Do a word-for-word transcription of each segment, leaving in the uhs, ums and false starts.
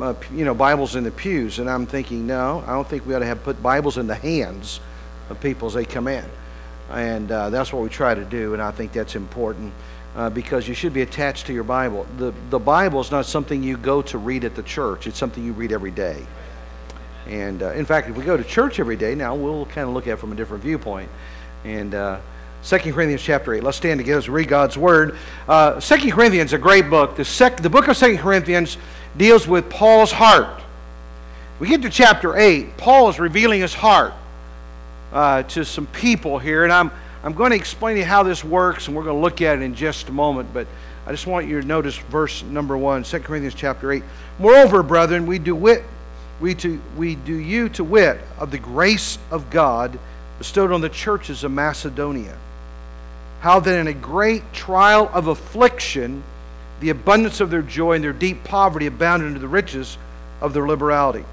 uh, you know, Bibles in the pews, and I'm thinking, no, I don't think we ought to have put Bibles in the hands of people as they come in. And uh, that's what we try to do, and I think that's important uh, because you should be attached to your Bible. The, the Bible is not something you go to read at the church. It's something you read every day. And uh, in fact, if we go to church every day, now we'll kind of look at it from a different viewpoint. And uh, Second Corinthians chapter eight. Let's stand together as we read God's Word. Uh, Second Corinthians is a great book. The, sec- the book of Second Corinthians deals with Paul's heart. We get to chapter eight. Paul is revealing his heart uh, to some people here. And I'm, I'm going to explain to you how this works, and we're going to look at it in just a moment. But I just want you to notice verse number one, Second Corinthians chapter eight. Moreover, brethren, we do wit, we, to, we do you to wit of the grace of God bestowed on the churches of Macedonia, how that in a great trial of affliction, the abundance of their joy and their deep poverty abounded into the riches of their liberality.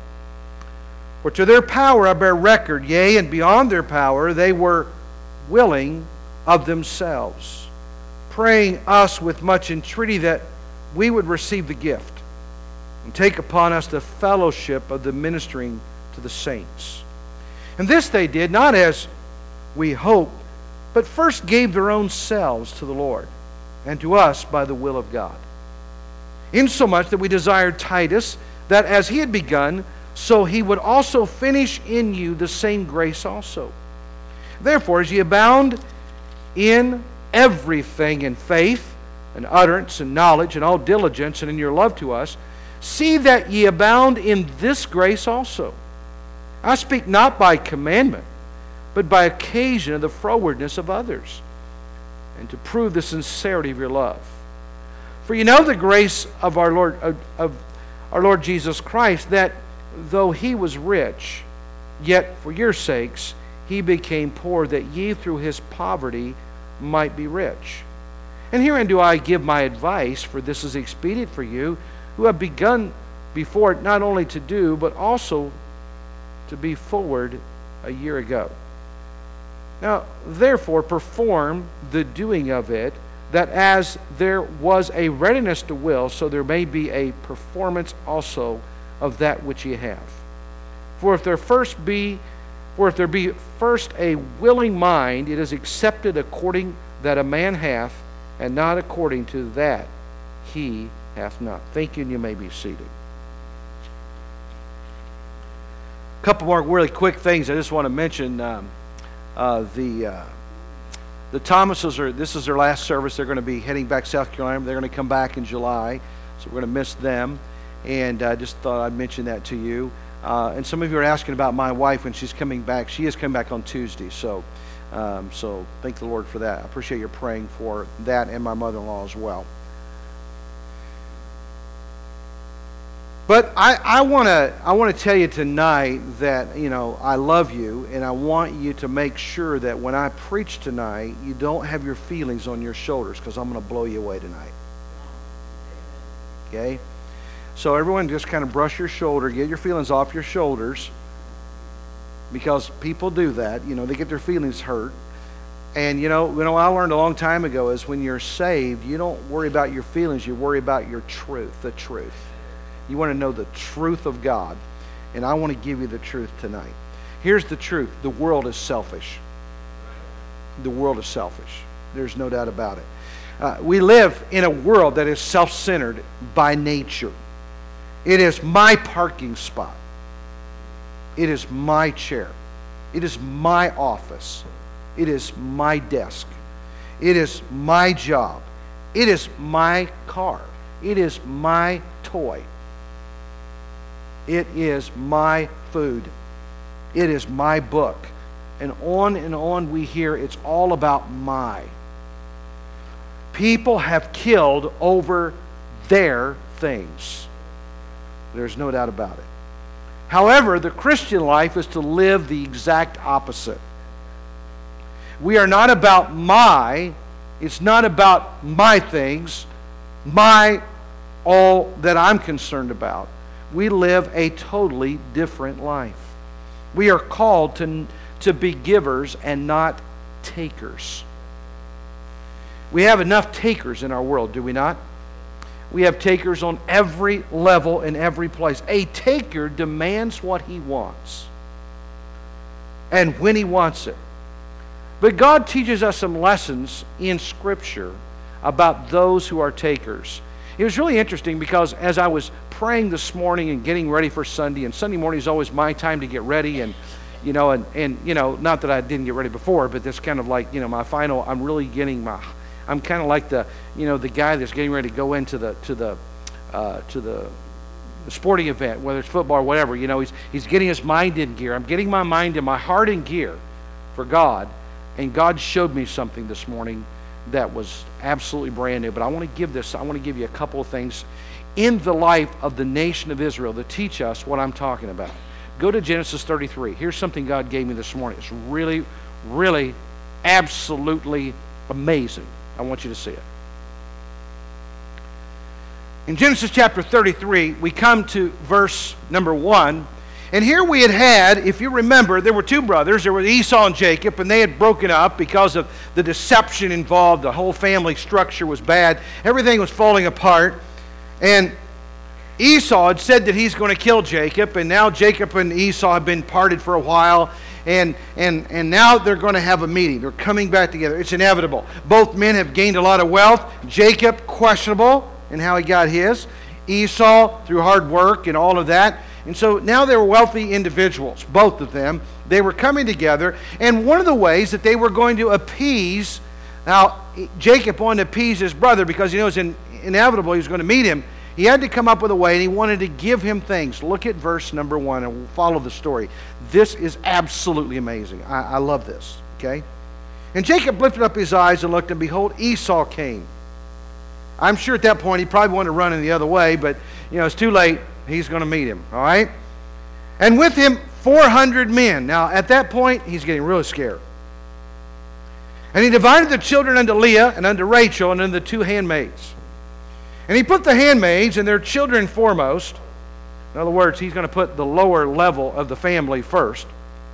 For to their power I bear record, yea, and beyond their power, they were willing of themselves, praying us with much entreaty that we would receive the gift and take upon us the fellowship of the ministering to the saints. And this they did, not as we hoped, but first gave their own selves to the Lord, and to us by the will of God. Insomuch that we desired Titus, that as he had begun, so he would also finish in you the same grace also. Therefore, as ye abound in everything, in faith, and utterance, and knowledge, and all diligence, and in your love to us, see that ye abound in this grace also. I speak not by commandment, but by occasion of the frowardness of others, and to prove the sincerity of your love. For you know the grace of our Lord of, of our Lord Jesus Christ, that though he was rich, yet for your sakes he became poor, that ye through his poverty might be rich. And herein do I give my advice, for this is expedient for you, who have begun before it not only to do, but also to be forward a year ago. Now, therefore, perform the doing of it, that as there was a readiness to will, so there may be a performance also of that which ye have. For if there first be, for if there be first a willing mind, it is accepted according that a man hath, and not according to that he hath not. Thank you, and you may be seated. A couple more really quick things I just want to mention. Um, uh, the uh, the Thomases are. This is their last service. They're going to be heading back South Carolina. They're going to come back in July, so we're going to miss them. And I uh, just thought I'd mention that to you. Uh, and some of you are asking about my wife when she's coming back. She is coming back on Tuesday. So, um, so thank the Lord for that. I appreciate your praying for that and my mother-in-law as well. But I, I want to I want to tell you tonight that, you know, I love you, and I want you to make sure that when I preach tonight, you don't have your feelings on your shoulders, because I'm going to blow you away tonight. Okay? So everyone just kind of brush your shoulder, get your feelings off your shoulders, because people do that. You know, they get their feelings hurt. And, you know, you know, I learned a long time ago is when you're saved, you don't worry about your feelings, you worry about your truth, the truth. You want to know the truth of God, and I want to give you the truth tonight. Here's the truth. The world is selfish. The world is selfish. There's no doubt about it. Uh, we live in a world that is self-centered by nature. It is my parking spot. It is my chair. It is my office. It is my desk. It is my job. It is my car. It is my toy. It is my food. It is my book. And on and on we hear it's all about my. People have killed over their things. There's no doubt about it. However, the Christian life is to live the exact opposite. We are not about my, it's not about my things, my, all that I'm concerned about. We live a totally different life. We are called to, to be givers and not takers. We have enough takers in our world, do we not? We have takers on every level in every place. A taker demands what he wants and when he wants it. But God teaches us some lessons in Scripture about those who are takers. It was really interesting because as I was praying this morning and getting ready for Sunday, and Sunday morning is always my time to get ready, and you know, and, and you know, not that I didn't get ready before, but that's kind of like, you know, my final, I'm really getting my, I'm kind of like the, you know, the guy that's getting ready to go into the, to the, uh, to the sporting event, whether it's football or whatever, you know, he's, he's getting his mind in gear. I'm getting my mind and my heart in gear for God, and God showed me something this morning that was absolutely brand new. But I want to give this, I want to give you a couple of things in the life of the nation of Israel to teach us what I'm talking about. Go to Genesis thirty-three. Here's something God gave me this morning. It's really, really, absolutely amazing. I want you to see it. In Genesis chapter thirty-three, we come to verse number one. And here we had had, if you remember, there were two brothers. There were Esau and Jacob, and they had broken up because of the deception involved. The whole family structure was bad. Everything was falling apart. And Esau had said that he's going to kill Jacob, and now Jacob and Esau have been parted for a while, and, and, and now they're going to have a meeting. They're coming back together. It's inevitable. Both men have gained a lot of wealth. Jacob, questionable in how he got his. Esau, through hard work and all of that. And so now they were wealthy individuals, both of them. They were coming together, and one of the ways that they were going to appease, now Jacob wanted to appease his brother because he knows in, inevitable he was going to meet him. He had to come up with a way, and he wanted to give him things. Look at verse number one, and we'll follow the story. This is absolutely amazing. I, I love this, okay? And Jacob lifted up his eyes and looked, and behold, Esau came. I'm sure at that point he probably wanted to run in the other way, but you know, it's too late. He's going to meet him, all right? And with him, four hundred men. Now, at that point, he's getting really scared. And he divided the children unto Leah and unto Rachel and unto the two handmaids. And he put the handmaids and their children foremost. In other words, he's going to put the lower level of the family first.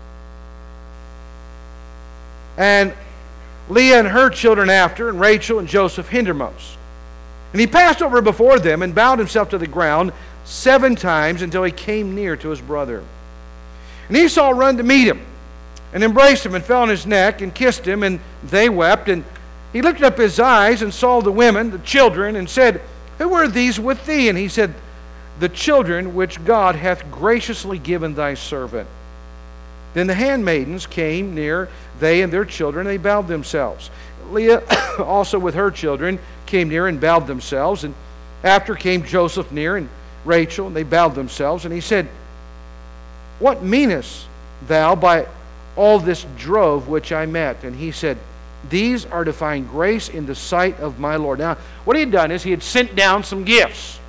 And Leah and her children after, and Rachel and Joseph hindermost. And he passed over before them and bowed himself to the ground seven times until he came near to his brother. And Esau ran to meet him and embraced him and fell on his neck and kissed him, and they wept. And he lifted up his eyes and saw the women, the children, and said, Who are these with thee? And he said, The children which God hath graciously given thy servant. Then the handmaidens came near, they and their children, and they bowed themselves. Leah also with her children came near and bowed themselves. And after came Joseph near, and Rachel, and they bowed themselves. And he said, What meanest thou by all this drove which I met? And he said, These are to find grace in the sight of my Lord. Now, what he had done is he had sent down some gifts.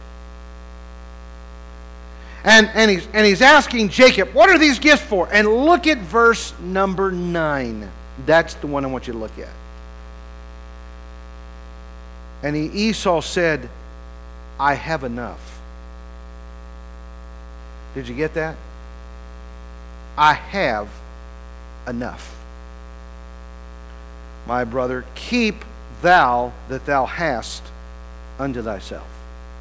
And, and, he's, and he's asking Jacob, what are these gifts for? And look at verse number nine. That's the one I want you to look at. And he, Esau said, I have enough. Did you get that? I have enough. My brother, keep thou that thou hast unto thyself.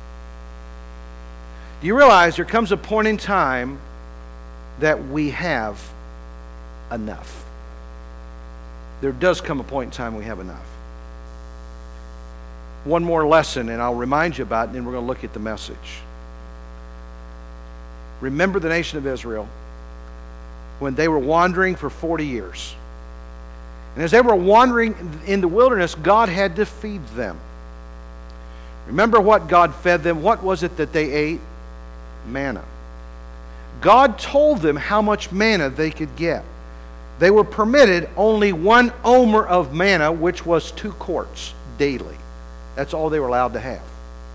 Do you realize there comes a point in time that we have enough? There does come a point in time we have enough. One more lesson, and I'll remind you about it, and then we're going to look at the message. Remember the nation of Israel when they were wandering for forty years. And as they were wandering in the wilderness, God had to feed them. Remember what God fed them? What was it that they ate? Manna. God told them how much manna they could get. They were permitted only one omer of manna, which was two quarts daily. That's all they were allowed to have.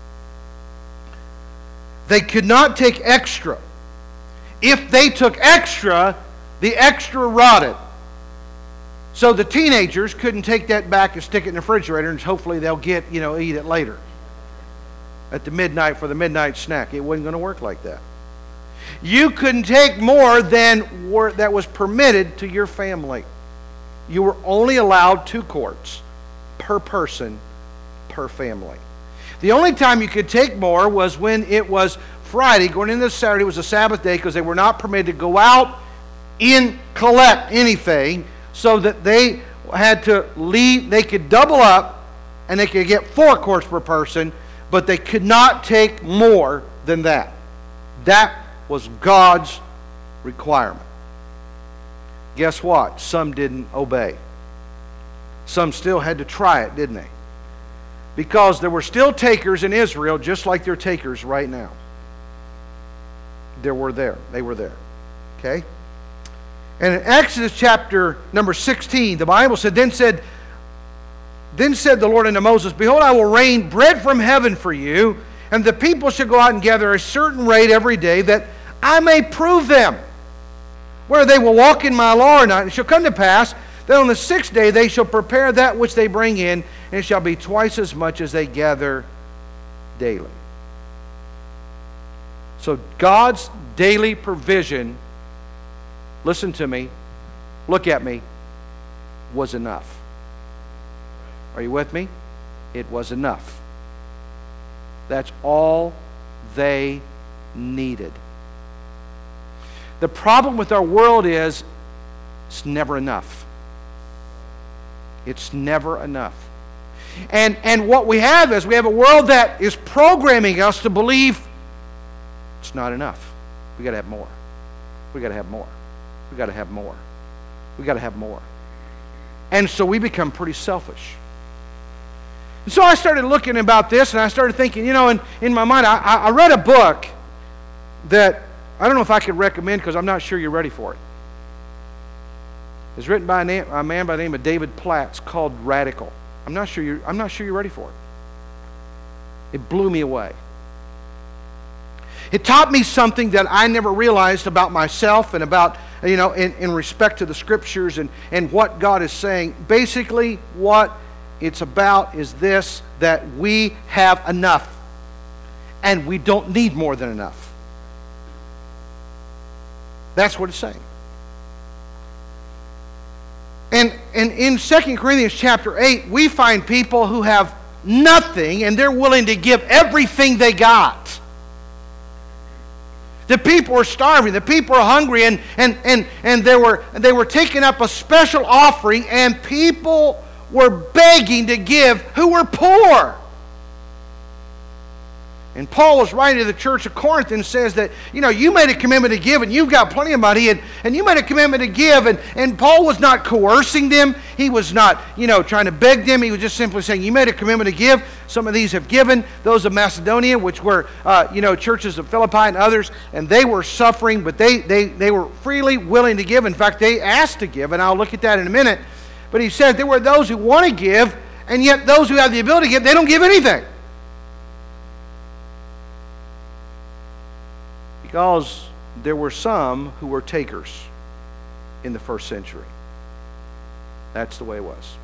They could not take extra. If they took extra, the extra rotted. So the teenagers couldn't take that back and stick it in the refrigerator and hopefully they'll get, you know, eat it later. At the midnight for the midnight snack. It wasn't going to work like that. You couldn't take more than were, that was permitted to your family. You were only allowed two quarts per person, per family. The only time you could take more was when it was Friday, going into Saturday was a Sabbath day, because they were not permitted to go out and collect anything, so that they had to leave. They could double up and they could get four quarts per person, but they could not take more than that. That was God's requirement. Guess what? Some didn't obey. Some still had to try it, didn't they? Because there were still takers in Israel, just like there are takers right now. There were there. They were there. Okay? And in Exodus chapter number sixteen, the Bible said, Then said, Then said the Lord unto Moses, Behold, I will rain bread from heaven for you, and the people shall go out and gather a certain rate every day, that I may prove them, where they will walk in my law or not. And it shall come to pass that on the sixth day they shall prepare that which they bring in, and it shall be twice as much as they gather daily. So God's daily provision, listen to me, look at me, was enough. Are you with me? It was enough. That's all they needed. The problem with our world is it's never enough. It's never enough. And, and what we have is we have a world that is programming us to believe it's not enough. We got to have more. We got to have more. We got to have more. We got to have more. And so we become pretty selfish. And so I started looking about this, and I started thinking, you know, in, in my mind, I, I read a book that I don't know if I could recommend, because I'm not sure you're ready for it. It's written by a, name, a man by the name of David Platt. It's called Radical. I'm not sure you're, I'm not sure you're ready for it. It blew me away. It taught me something that I never realized about myself and about, you know, in, in respect to the Scriptures and, and what God is saying. Basically, what it's about is this, that we have enough, and we don't need more than enough. That's what it's saying. And, and in Second Corinthians chapter eight, we find people who have nothing, and they're willing to give everything they got. The people are starving. The people are hungry, and, and, and, and they were, they were taking up a special offering, and people were begging to give who were poor. And Paul was writing to the church of Corinth and says that, you know, you made a commitment to give, and you've got plenty of money, and, and you made a commitment to give. And, and Paul was not coercing them. He was not, you know, trying to beg them. He was just simply saying, you made a commitment to give. Some of these have given. Those of Macedonia, which were, uh, you know, churches of Philippi and others, and they were suffering, but they, they, they were freely willing to give. In fact, they asked to give, and I'll look at that in a minute. But he says there were those who want to give, and yet those who have the ability to give, they don't give anything. Because there were some who were takers in the first century. That's the way it was.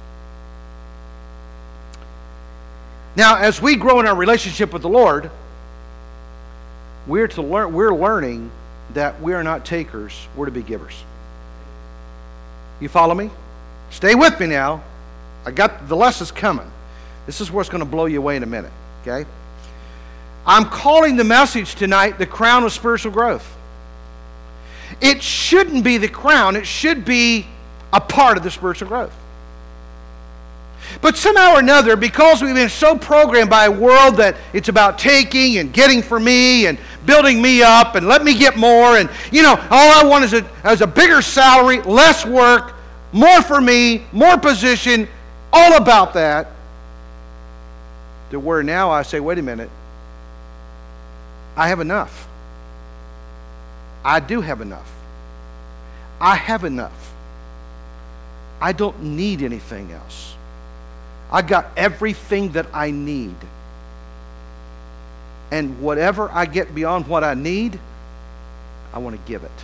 Now, as we grow in our relationship with the Lord, we're to learn. We're learning that we are not takers; we're to be givers. You follow me? Stay with me now. I got the lessons coming. This is what's going to blow you away in a minute. Okay. I'm calling the message tonight the crown of spiritual growth. It shouldn't be the crown. It should be a part of the spiritual growth. But somehow or another, because we've been so programmed by a world that it's about taking and getting for me and building me up and let me get more, and, you know, all I want is a, is a bigger salary, less work, more for me, more position, all about that, to where now I say, wait a minute, I have enough. I do have enough. I have enough. I don't need anything else. I got everything that I need. And whatever I get beyond what I need, I want to give it.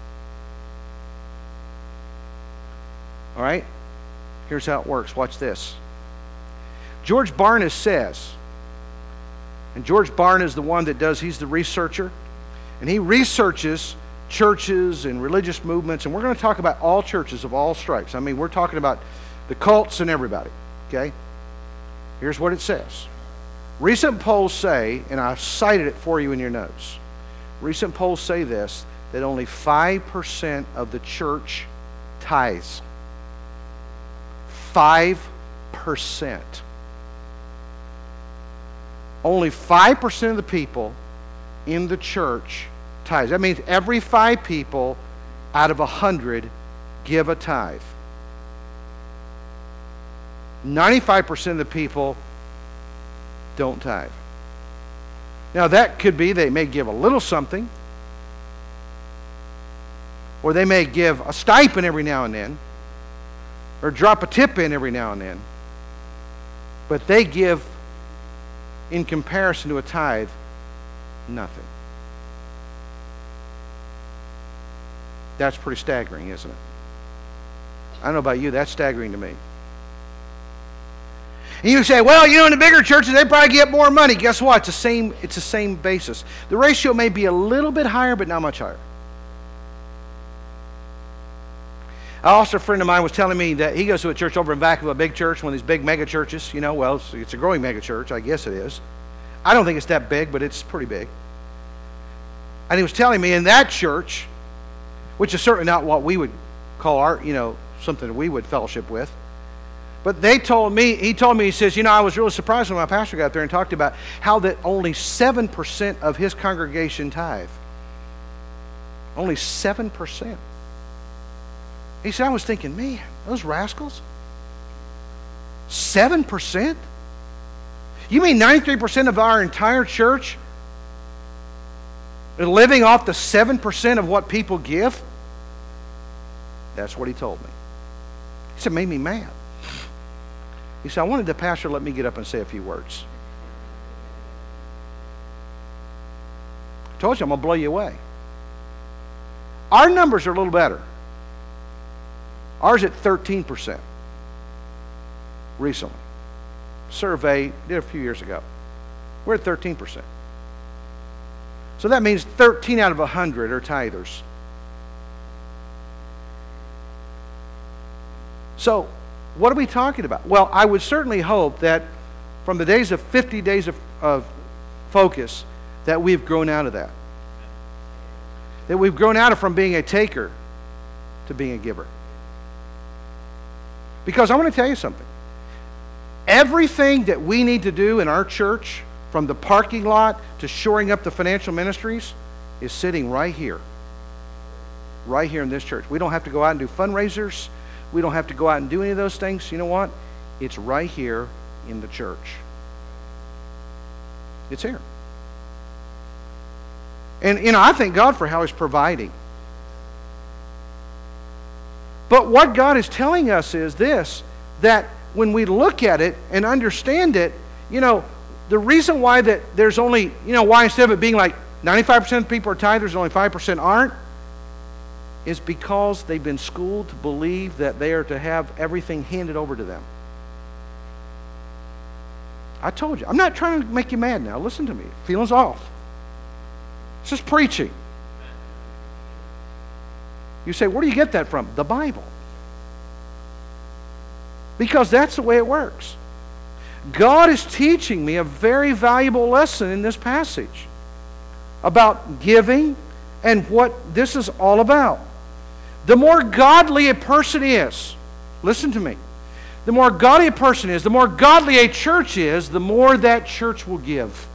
All right? Here's how it works. Watch this. George Barna says, and George Barna is the one that does, he's the researcher, and he researches churches and religious movements, and we're going to talk about all churches of all stripes. I mean, we're talking about the cults and everybody, okay? Here's what it says. Recent polls say, and I've cited it for you in your notes, recent polls say this, that only five percent of the church tithes. five percent. Only five percent of the people in the church tithes. That means every five people out of a hundred give a tithe. ninety-five percent of the people don't tithe. Now that could be they may give a little something, or they may give a stipend every now and then, or drop a tip in every now and then, but they give, in comparison to a tithe, nothing. That's pretty staggering, isn't it? I don't know about you, that's staggering to me. And you say, well, you know, in the bigger churches, they probably get more money. Guess what? It's the same, it's the same basis. The ratio may be a little bit higher, but not much higher. Also, a friend of mine was telling me that he goes to a church over in Vancouver, a big church, one of these big mega churches. You know, well, it's, it's a growing mega church. I guess it is. I don't think it's that big, but it's pretty big. And he was telling me in that church, which is certainly not what we would call our, you know, something that we would fellowship with. But they told me, he told me, he says, you know, I was really surprised when my pastor got there and talked about how that only seven percent of his congregation tithe. Only seven percent. He said, I was thinking, man, those rascals? seven percent? You mean ninety-three percent of our entire church are living off the seven percent of what people give? That's what he told me. He said, it made me mad. He said, I wanted the pastor to let me get up and say a few words. I told you I'm going to blow you away. Our numbers are a little better. Ours at thirteen percent recently. Survey did a few years ago. We're at thirteen percent. So that means thirteen out of one hundred are tithers. So what are we talking about? Well, I would certainly hope that from the days of fifty days of, of focus, that we've grown out of that. That we've grown out of from being a taker to being a giver. Because I want to tell you something. Everything that we need to do in our church, from the parking lot to shoring up the financial ministries, is sitting right here. Right here in this church. We don't have to go out and do fundraisers. We don't have to go out and do any of those things. You know what? It's right here in the church. It's here. And, you know, I thank God for how He's providing. But what God is telling us is this, that when we look at it and understand it, you know, the reason why that there's only, you know, why instead of it being like ninety-five percent of people are tithers and only five percent aren't, is because they've been schooled to believe that they are to have everything handed over to them. I told you. I'm not trying to make you mad now. Listen to me. Feelings off. It's just preaching. You say, where do you get that from? The Bible. Because that's the way it works. God is teaching me a very valuable lesson in this passage about giving and what this is all about. The more godly a person is, listen to me, the more godly a person is, the more godly a church is, the more that church will give.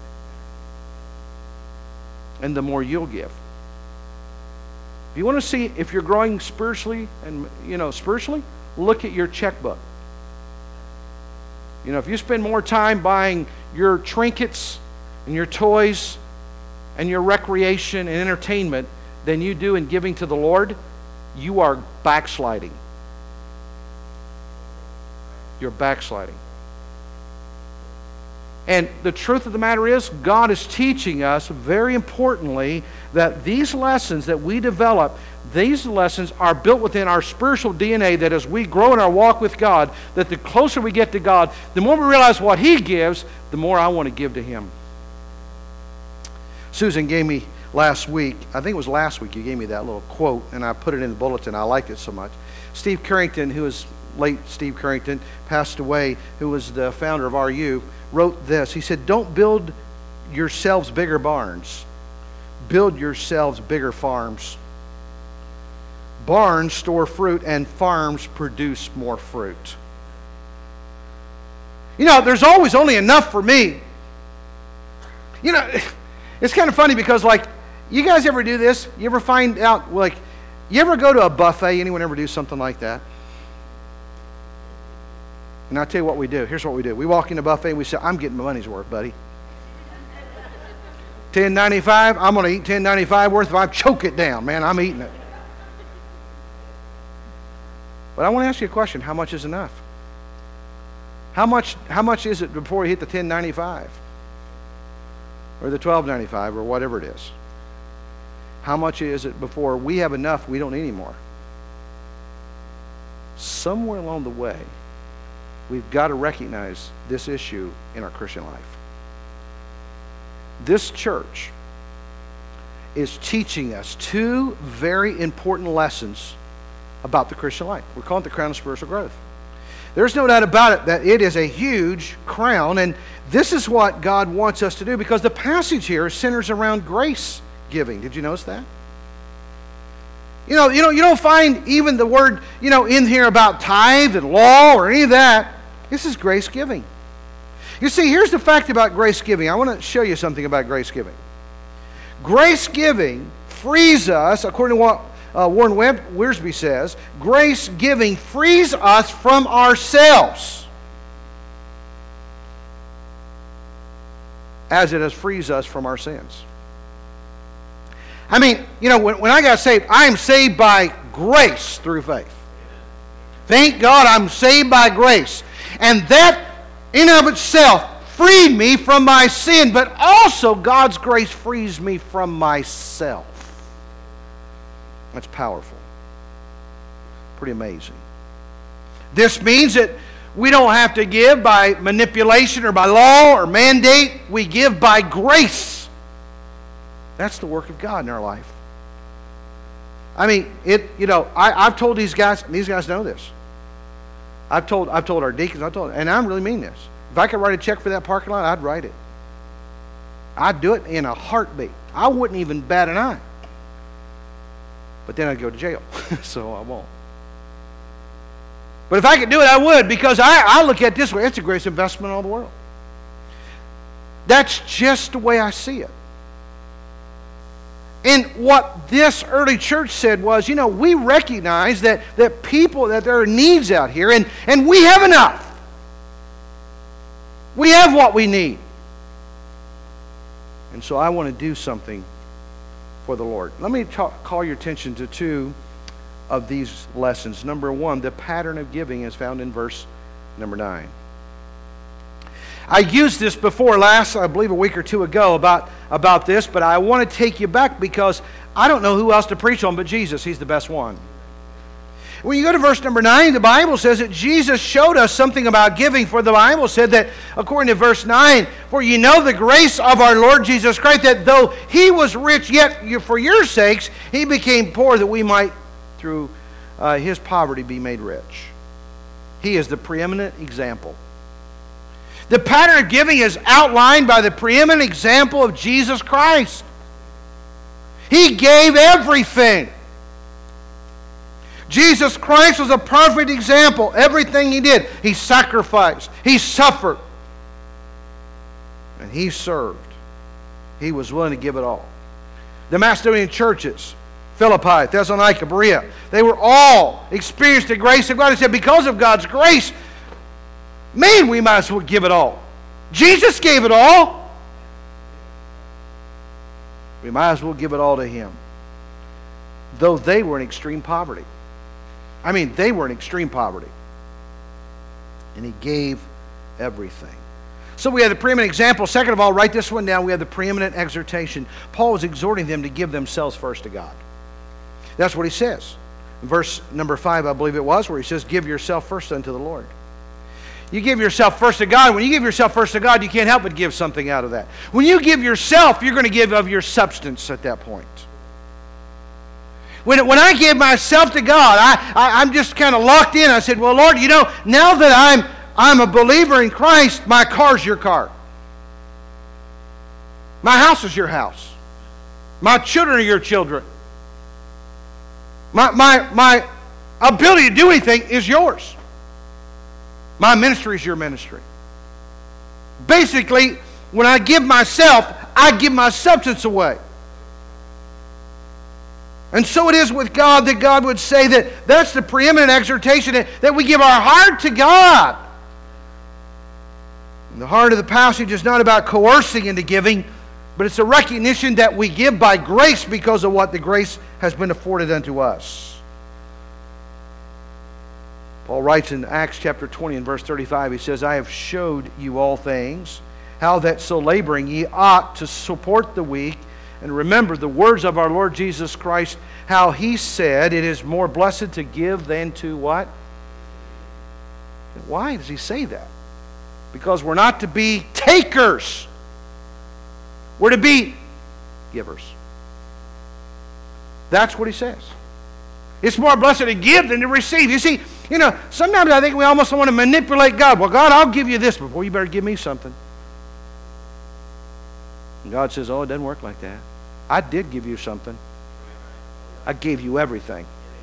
And the more you'll give. If you want to see if you're growing spiritually and, you know, spiritually, look at your checkbook. You know, if you spend more time buying your trinkets and your toys and your recreation and entertainment than you do in giving to the Lord, you are backsliding. You're backsliding. And the truth of the matter is, God is teaching us, very importantly, that these lessons that we develop, these lessons are built within our spiritual D N A, that as we grow in our walk with God, that the closer we get to God, the more we realize what He gives, the more I want to give to Him. Susan gave me last week, I think it was last week, you gave me that little quote, and I put it in the bulletin. I liked it so much. Steve Carrington, who is late Steve Carrington, passed away, who was the founder of R U, wrote this. He said, don't build yourselves bigger barns. Build yourselves bigger farms. Barns store fruit and farms produce more fruit. You know, there's always only enough for me. You know, it's kind of funny because, like, you guys ever do this? You ever find out, like, you ever go to a buffet? Anyone ever do something like that? And I'll tell you what we do. Here's what we do. We walk in the buffet and we say, I'm getting my money's worth, buddy. ten ninety-five, I'm going to eat ten ninety-five worth. If I choke it down, man, I'm eating it. But I want to ask you a question. How much is enough? How much, how much is it before you hit the ten ninety-five? Or the twelve ninety-five, or whatever it is? How much is it before we have enough, we don't need any more? Somewhere along the way, we've got to recognize this issue in our Christian life. This church is teaching us two very important lessons about the Christian life. We're calling it the crown of spiritual growth. There's no doubt about it that it is a huge crown, and this is what God wants us to do, because the passage here centers around grace giving. Did you notice that? You know, you know, you don't find even the word, you know, in here about tithe and law or any of that. This is grace giving. You see, here's the fact about grace giving. I want to show you something about grace giving. Grace giving frees us, according to what uh, Warren Web, Wiersbe says, grace giving frees us from ourselves, as it has frees us from our sins. I mean, you know, when, when I got saved, I am saved by grace through faith. Thank God I'm saved by grace. And that in of itself freed me from my sin, but also God's grace frees me from myself. That's powerful. Pretty amazing. This means that we don't have to give by manipulation or by law or mandate. We give by grace. That's the work of God in our life. I mean, it. You know, I, I've told these guys. These guys know this. I've told. I've told our deacons. I told, and I really mean this. If I could write a check for that parking lot, I'd write it. I'd do it in a heartbeat. I wouldn't even bat an eye. But then I'd go to jail, so I won't. But if I could do it, I would, because I, I look at it this way. It's the greatest investment in all the world. That's just the way I see it. And what this early church said was, you know, we recognize that, that people, that there are needs out here, and, and we have enough. We have what we need. And so I want to do something for the Lord. Let me talk, call your attention to two of these lessons. Number one, the pattern of giving is found in verse number nine. I used this before last, I believe a week or two ago, about, about this, but I want to take you back because I don't know who else to preach on but Jesus. He's the best one. When you go to verse number nine, the Bible says that Jesus showed us something about giving, for the Bible said that, according to verse nine, for you know the grace of our Lord Jesus Christ, that though He was rich, yet for your sakes He became poor, that we might, through uh, His poverty, be made rich. He is the preeminent example. The pattern of giving is outlined by the preeminent example of Jesus Christ. He gave everything. Jesus Christ was a perfect example. Everything He did, He sacrificed. He suffered. And He served. He was willing to give it all. The Macedonian churches, Philippi, Thessalonica, Berea, they were all experienced the grace of God. He said, because of God's grace, man, we might as well give it all. Jesus gave it all. We might as well give it all to Him. Though they were in extreme poverty. I mean, they were in extreme poverty. And He gave everything. So we have the preeminent example. Second of all, write this one down. We have the preeminent exhortation. Paul is exhorting them to give themselves first to God. That's what he says. In verse number five, I believe it was, where he says, give yourself first unto the Lord. You give yourself first to God. When you give yourself first to God, you can't help but give something out of that. When you give yourself, you're going to give of your substance at that point. When, when I give myself to God, I, I, I'm just kind of locked in. I said, well, Lord, you know, now that I'm I'm a believer in Christ, my car's your car. My house is your house. My children are your children. My, my, my ability to do anything is yours. My ministry is your ministry. Basically, when I give myself, I give my substance away. And so it is with God, that God would say that that's the preeminent exhortation, that, that we give our heart to God. And the heart of the passage is not about coercing into giving, but it's a recognition that we give by grace because of what the grace has been afforded unto us. Paul writes in Acts chapter twenty and verse thirty-five, he says, I have showed you all things, how that so laboring ye ought to support the weak, and remember the words of our Lord Jesus Christ, how He said, it is more blessed to give than to what? Why does He say that? Because we're not to be takers. We're to be givers. That's what He says. It's more blessed to give than to receive. You see, you know, sometimes I think we almost want to manipulate God. Well, God, I'll give you this, but boy, you better give me something. And God says, oh, it doesn't work like that. I did give you something. I gave you everything.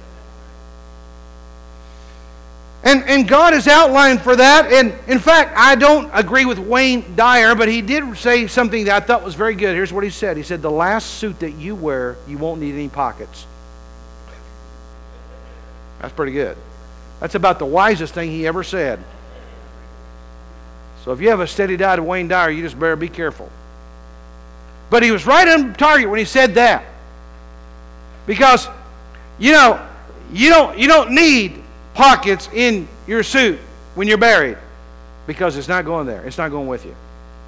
And, and God has outlined for that. And in fact, I don't agree with Wayne Dyer, but he did say something that I thought was very good. Here's what he said. He said, the last suit that you wear, you won't need any pockets. That's pretty good. That's about the wisest thing he ever said. So if you have a steady diet of Wayne Dyer, you just better be careful. But he was right on target when he said that. Because, you know, you don't, you don't need pockets in your suit when you're buried, because it's not going there. It's not going with you.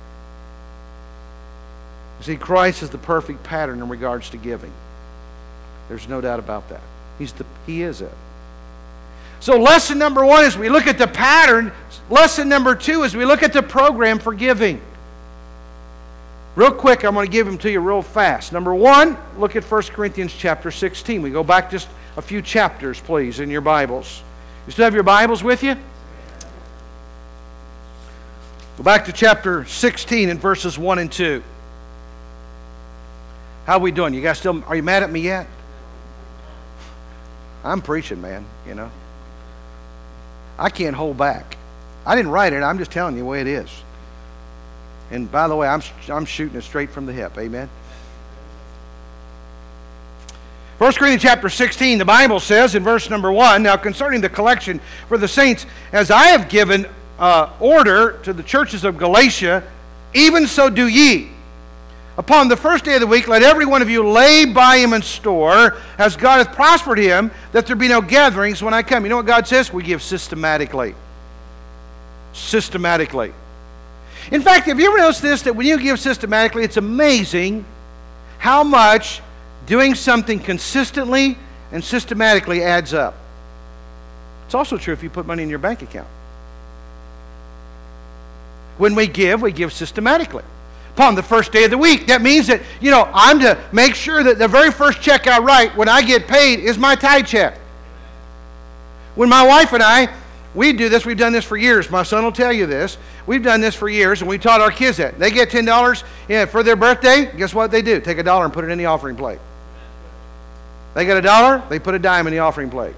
You see, Christ is the perfect pattern in regards to giving. There's no doubt about that. He's the, he is it. So lesson number one is we look at the pattern. Lesson number two is we look at the program for giving. Real quick, I'm going to give them to you real fast. Number one, look at First Corinthians chapter sixteen. We go back just a few chapters, please, in your Bibles. You still have your Bibles with you? Go back to chapter sixteen and verses one and two. How are we doing? You guys still, are you mad at me yet? I'm preaching, man, you know. I can't hold back. I didn't write it. I'm just telling you the way it is. And by the way, I'm, I'm shooting it straight from the hip. Amen? First Corinthians chapter sixteen, the Bible says in verse number one, now concerning the collection for the saints, as I have given uh, order to the churches of Galatia, even so do ye. Upon the first day of the week, let every one of you lay by him in store, as God hath prospered him, that there be no gatherings when I come. You know what God says? We give systematically. Systematically. In fact, have you ever noticed this, that when you give systematically, it's amazing how much doing something consistently and systematically adds up. It's also true if you put money in your bank account. When we give, we give systematically. Upon the first day of the week, that means that, you know, I'm to make sure that the very first check I write when I get paid is my tithe check. When my wife and I, we do this, we've done this for years. My son will tell you this. We've done this for years, and we taught our kids that. They get ten dollars yeah, for their birthday. Guess what they do? Take a dollar and put it in the offering plate. They get a dollar, they put a dime in the offering plate.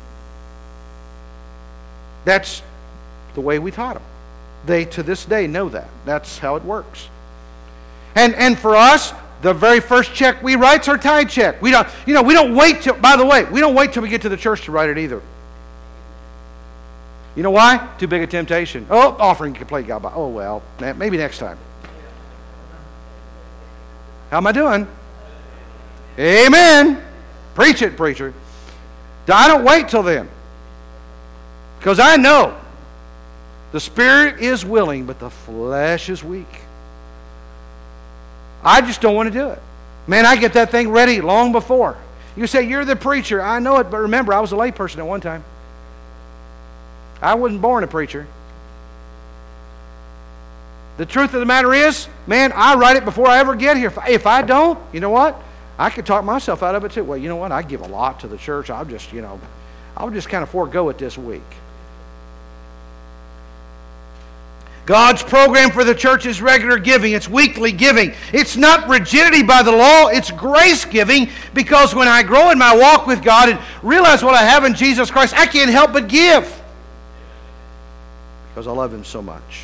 That's the way we taught them. They, to this day, know that. That's how it works. And and for us, the very first check we write's our tithe check. We don't, you know, we don't wait till, by the way, we don't wait till we get to the church to write it either. You know why? Too big a temptation. Oh, offering plate got by. Oh, well, maybe next time. How am I doing? Amen. Preach it, preacher. I don't wait till then. Because I know the spirit is willing, but the flesh is weak. I just don't want to do it. Man, I get that thing ready long before. You say, you're the preacher. I know it, but remember, I was a layperson at one time. I wasn't born a preacher. The truth of the matter is, man, I write it before I ever get here. If I, if I don't, you know what? I could talk myself out of it too. Well, you know what? I give a lot to the church. I'll just, you know, I'll just kind of forego it this week. God's program for the church is regular giving. It's weekly giving. It's not rigidity by the law. It's grace giving, because when I grow in my walk with God and realize what I have in Jesus Christ, I can't help but give because I love Him so much.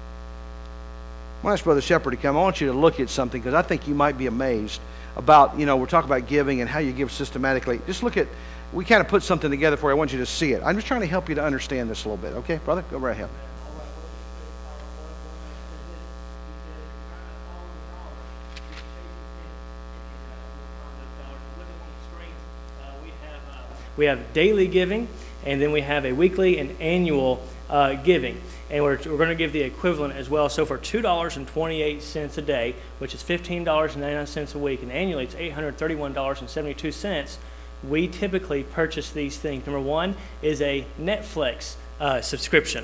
I want to ask Brother Shepherd to come. I want you to look at something, because I think you might be amazed about, you know, we're talking about giving and how you give systematically. Just look at, we kind of put something together for you. I want you to see it. I'm just trying to help you to understand this a little bit. Okay, brother? Go right ahead. We have daily giving, and then we have a weekly and annual uh, giving. And we're, we're going to give the equivalent as well. So for two dollars and twenty-eight cents a day, which is fifteen dollars and ninety-nine cents a week, and annually it's eight hundred thirty-one dollars and seventy-two cents, we typically purchase these things. Number one is a Netflix uh, subscription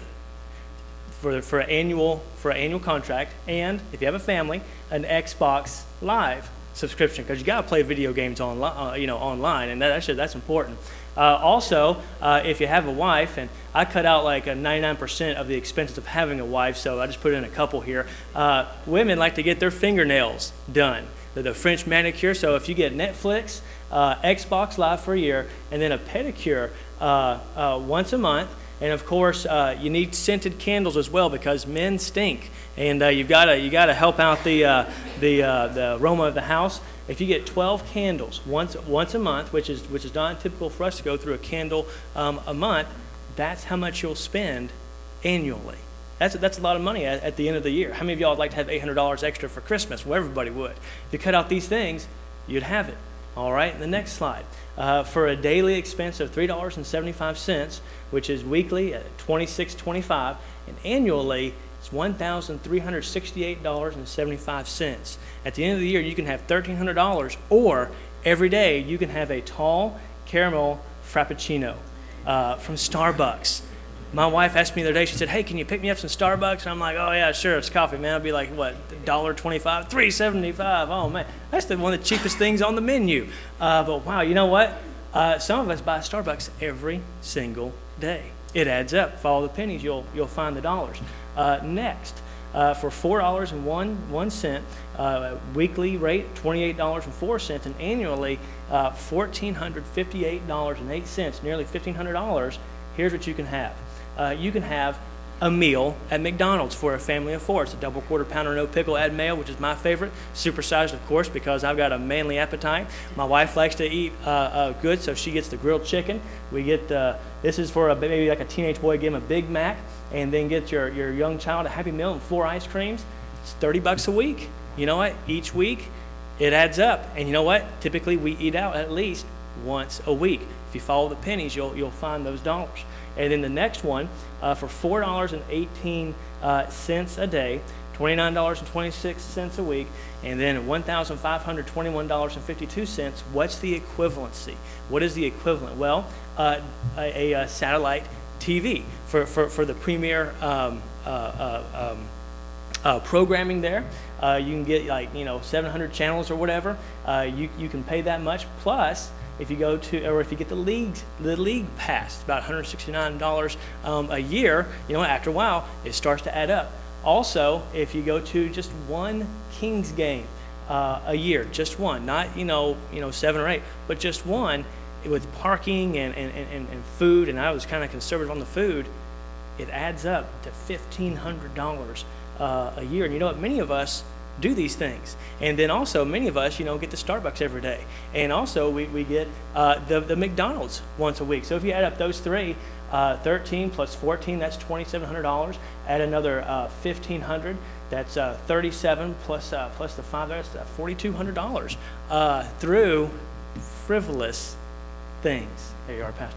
for, for, annual, for an annual contract, and if you have a family, an Xbox Live subscription, because you got to play video games online, uh, you know, online, and that, that's, that's important. Uh, also, uh, if you have a wife, and I cut out like a ninety-nine percent of the expenses of having a wife, so I just put in a couple here. Uh, women like to get their fingernails done, the, the French manicure. So if you get Netflix, uh, Xbox Live for a year, and then a pedicure uh, uh, once a month, and of course uh, you need scented candles as well, because men stink, and uh, you've got to you got to help out the uh, the uh, the aroma of the house. If you get twelve candles once once a month, which is which is not typical for us to go through a candle um, a month, that's how much you'll spend annually. That's that's a lot of money at, at the end of the year. How many of y'all would like to have eight hundred dollars extra for Christmas? Well, everybody would. If you cut out these things, you'd have it. All right. The next slide. Uh, for a daily expense of three dollars and seventy-five cents, which is weekly at twenty-six twenty-five, and annually it's one thousand three hundred sixty-eight dollars and seventy-five cents. At the end of the year, you can have thirteen hundred dollars, or every day you can have a tall caramel frappuccino uh, from Starbucks. My wife asked me the other day, she said, hey, can you pick me up some Starbucks? And I'm like, oh yeah, sure, it's coffee, man. It'll be like, what, one dollar twenty-five, three seventy-five. Oh man, that's the one of the cheapest things on the menu. Uh, but wow, you know what? Uh, some of us buy Starbucks every single day. It adds up. Follow the pennies, you'll you'll find the dollars. Uh, next, uh, for four dollars and one cent, uh, weekly rate twenty-eight dollars and four cents, and annually uh, one thousand four hundred fifty-eight dollars and eight cents, nearly fifteen hundred dollars. Here's what you can have. Uh, you can have a meal at McDonald's for a family of four. It's a double quarter pounder, no pickle, add mayo, which is my favorite. Supersized, of course, because I've got a manly appetite. My wife likes to eat uh, uh, good, so she gets the grilled chicken. We get uh, this is for a, maybe like a teenage boy, give him a Big Mac, and then get your, your young child a Happy Meal and four ice creams. It's thirty bucks a week. You know what? Each week, it adds up. And you know what? Typically, we eat out at least once a week. If you follow the pennies, you'll you'll find those dollars. And then the next one, uh, for four dollars and eighteen cents a day, twenty-nine dollars and twenty-six cents a week, and then one thousand five hundred twenty-one dollars and fifty-two cents, what's the equivalency? What is the equivalent? Well, uh, a, a, a satellite T V for, for, for the premier um, uh, uh, um, uh, programming there. Uh, you can get like, you know, seven hundred channels or whatever. Uh, you, you can pay that much, plus if you go to, or if you get the league, the league pass, about one hundred sixty-nine dollars um, a year. You know, after a while, it starts to add up. Also, if you go to just one Kings game uh, a year, just one, not you know, you know, seven or eight, but just one, with parking and and, and, and food, and I was kind of conservative on the food, it adds up to fifteen hundred dollars uh, a year. And you know what? Many of us do these things. And then also many of us, you know, get the Starbucks every day. And also we, we get uh, the, the McDonald's once a week. So if you add up those three, uh, thirteen plus fourteen, that's twenty-seven hundred dollars. Add another uh, fifteen hundred dollars, that's uh, thirty-seven plus, uh, plus the five, that's uh, forty-two hundred dollars uh, through frivolous things. There you are, Pastor.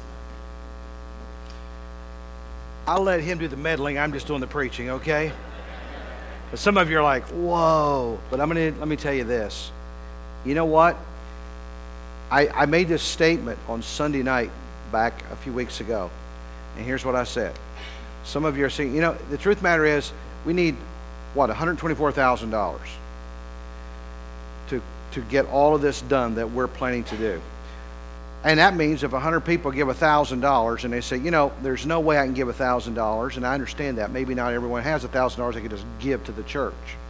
I'll let him do the meddling. I'm just doing the preaching, okay? But some of you are like, whoa. But I'm gonna let me tell you this. You know what? I, I made this statement on Sunday night back a few weeks ago. And here's what I said. Some of you are saying, you know, the truth of the matter is we need, what, one hundred twenty-four thousand dollars to, to get all of this done that we're planning to do. And that means if one hundred people give one thousand dollars and they say, you know, there's no way I can give one thousand dollars, and I understand that. Maybe not everyone has one thousand dollars they can just give to the church.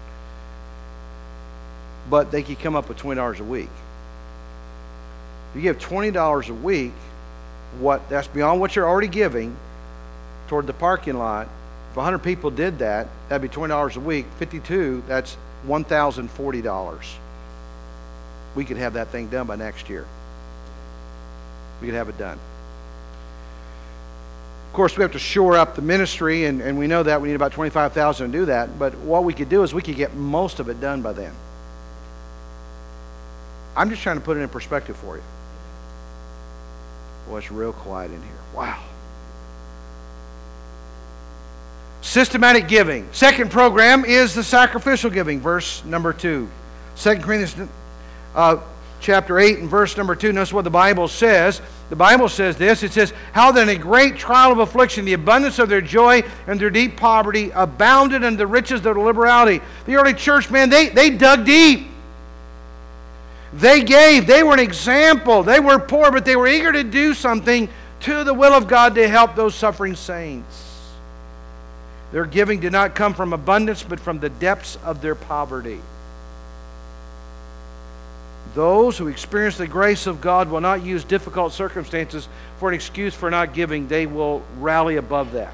But they can come up with twenty dollars a week. If you give twenty dollars a week, what that's beyond what you're already giving toward the parking lot. If one hundred people did that, that'd be twenty dollars a week. fifty-two, that's one thousand forty dollars. We could have that thing done by next year. We could have it done. Of course, we have to shore up the ministry, and, and we know that we need about twenty-five thousand dollars to do that. But what we could do is we could get most of it done by then. I'm just trying to put it in perspective for you. Well, it's real quiet in here. Wow. Systematic giving. Second program is the sacrificial giving, verse number two. Second Corinthians uh, chapter eight and verse number two. Notice what the Bible says. The Bible says this. It says, how then a great trial of affliction, the abundance of their joy and their deep poverty abounded in the riches of their liberality. The early church, man, they, they dug deep. They gave. They were an example. They were poor, but they were eager to do something to the will of God to help those suffering saints. Their giving did not come from abundance, but from the depths of their poverty. Those who experience the grace of God will not use difficult circumstances for an excuse for not giving. They will rally above that.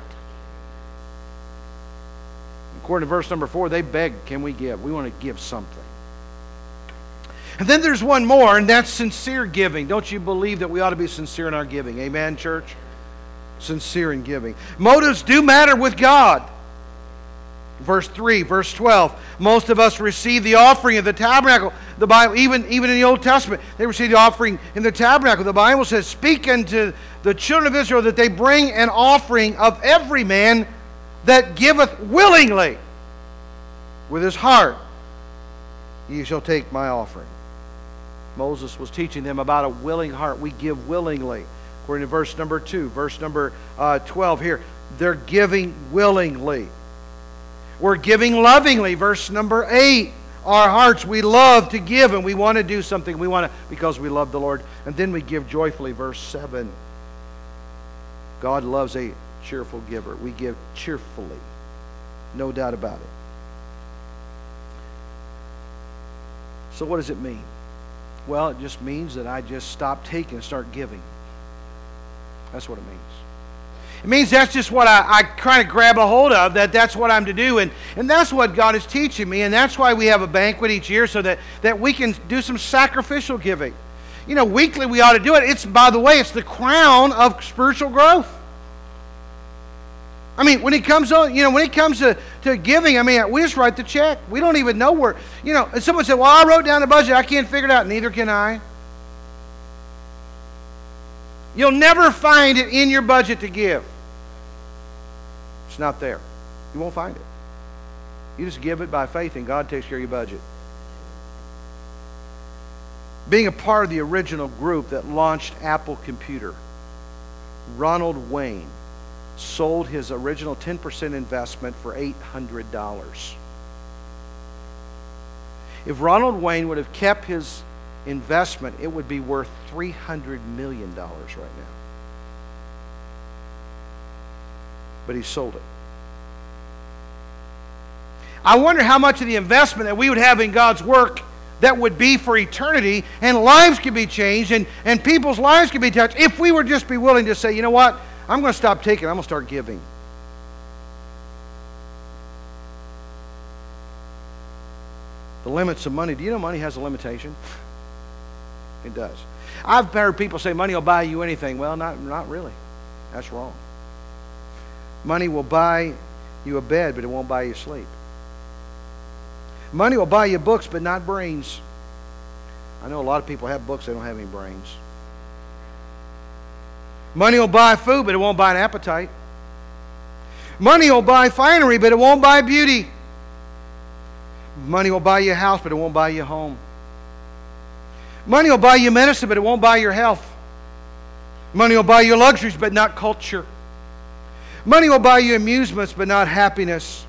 According to verse number four, they begged, can we give? We want to give something. And then there's one more, and that's sincere giving. Don't you believe that we ought to be sincere in our giving? Amen, church? Sincere in giving. Motives do matter with God. Verse three, verse twelve. Most of us receive the offering of the tabernacle. The Bible, even, even in the Old Testament, they receive the offering in the tabernacle. The Bible says, speak unto the children of Israel that they bring an offering of every man that giveth willingly with his heart. Ye shall take my offering. Moses was teaching them about a willing heart. We give willingly. According to verse number two, verse number uh, twelve here. They're giving willingly. We're giving lovingly. Verse number eight. Our hearts, we love to give and we want to do something. We want to, because we love the Lord. And then we give joyfully. Verse seven. God loves a cheerful giver. We give cheerfully. No doubt about it. So what does it mean? Well, it just means that I just stop taking and start giving. That's what it means. It means that's just what I, I kind of grab a hold of, that that's what I'm to do. And, and that's what God is teaching me. And that's why we have a banquet each year, so that, that we can do some sacrificial giving. You know, weekly we ought to do it. It's, by the way, it's the crown of spiritual growth. I mean, when it comes on, you know, when it comes to, to giving, I mean, we just write the check. We don't even know where, you know, and someone said, well, I wrote down the budget. I can't figure it out. Neither can I. You'll never find it in your budget to give. It's not there. You won't find it. You just give it by faith and God takes care of your budget. Being a part of the original group that launched Apple Computer, Ronald Wayne sold his original ten percent investment for eight hundred dollars. If Ronald Wayne would have kept his investment, it would be worth three hundred million dollars right now. But he sold it. I wonder how much of the investment that we would have in God's work that would be for eternity, and lives could be changed, and, and people's lives could be touched, if we would just be willing to say, you know what, I'm going to stop taking, I'm going to start giving. The limits of money. Do you know money has a limitation? It does. I've heard people say money will buy you anything. Well, not, not really. That's wrong. Money will buy you a bed, but it won't buy you sleep. Money will buy you books, but not brains. I know a lot of people have books, they don't have any brains. Money will buy food, but it won't buy an appetite. Money will buy finery, but it won't buy beauty. Money will buy you a house, but it won't buy you a home. Money will buy you medicine, but it won't buy your health. Money will buy you luxuries, but not culture. Money will buy you amusements, but not happiness.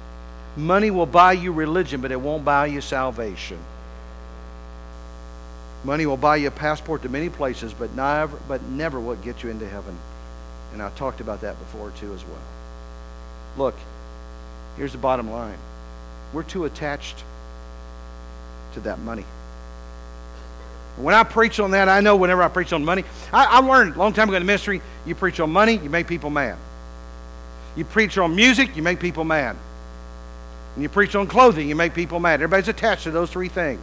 Money will buy you religion, but it won't buy you salvation. Money will buy you a passport to many places, but never, but never will it get you into heaven. And I talked about that before too as well. Look, here's the bottom line. We're too attached to that money. When I preach on that, I know whenever I preach on money, I, I learned a long time ago in the ministry, you preach on money, you make people mad. You preach on music, you make people mad. And you preach on clothing, you make people mad. Everybody's attached to those three things.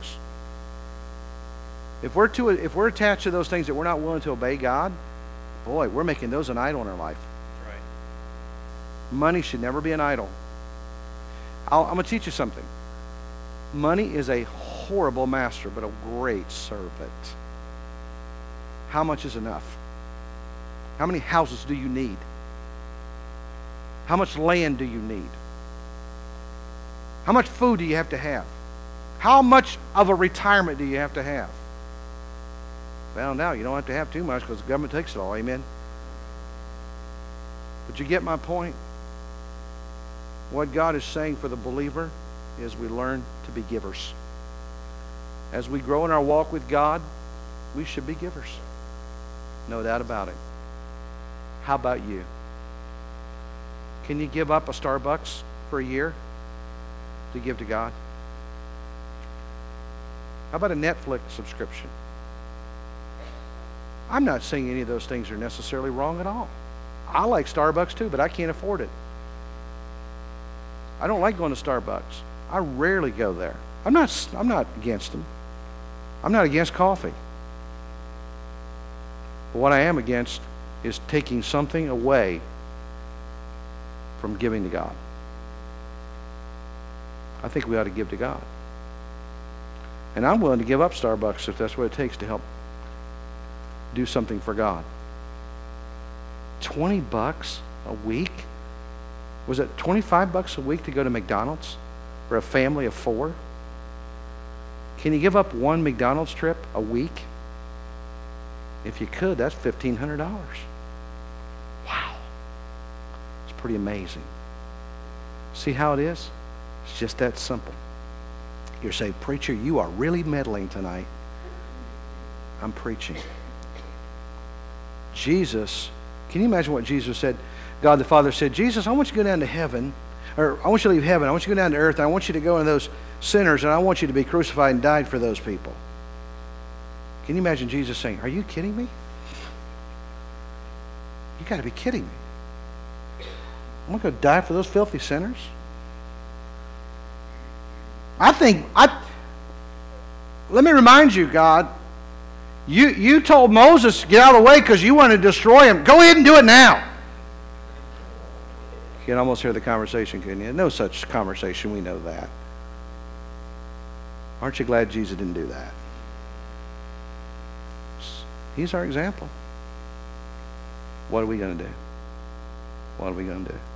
If we're too, if we're attached to those things that we're not willing to obey God, boy, we're making those an idol in our life. That's right. Money should never be an idol. I'll, I'm going to teach you something. Money is a horrible master, but a great servant. How much is enough? How many houses do you need? How much land do you need? How much food do you have to have? How much of a retirement do you have to have? Well, now you don't have to have too much because the government takes it all. Amen? But you get my point? What God is saying for the believer is we learn to be givers. As we grow in our walk with God, we should be givers. No doubt about it. How about you? Can you give up a Starbucks for a year to give to God? How about a Netflix subscription? I'm not saying any of those things are necessarily wrong at all. I like Starbucks too, but I can't afford it. I don't like going to Starbucks. I rarely go there. I'm not, I'm not against them. I'm not against coffee. But what I am against is taking something away from giving to God. I think we ought to give to God. And I'm willing to give up Starbucks if that's what it takes to help do something for God. twenty bucks a week? Was it twenty-five bucks a week to go to McDonald's for a family of four? Can you give up one McDonald's trip a week? If you could, that's fifteen hundred dollars. Wow. It's pretty amazing. See how it is? It's just that simple. You're saying, preacher, you are really meddling tonight. I'm preaching. Jesus, can you imagine what Jesus said? God the Father said, Jesus, I want you to go down to heaven, or I want you to leave heaven. I want you to go down to earth, and I want you to go into those sinners, and I want you to be crucified and died for those people. Can you imagine Jesus saying, are you kidding me? You got to be kidding me. I'm going to go die for those filthy sinners? I think, I. let me remind you, God, you, you told Moses to get out of the way because you wanted to destroy him. Go ahead and do it now. You can almost hear the conversation, couldn't you? No such conversation, we know that. Aren't you glad Jesus didn't do that? He's our example. What are we going to do? What are we going to do?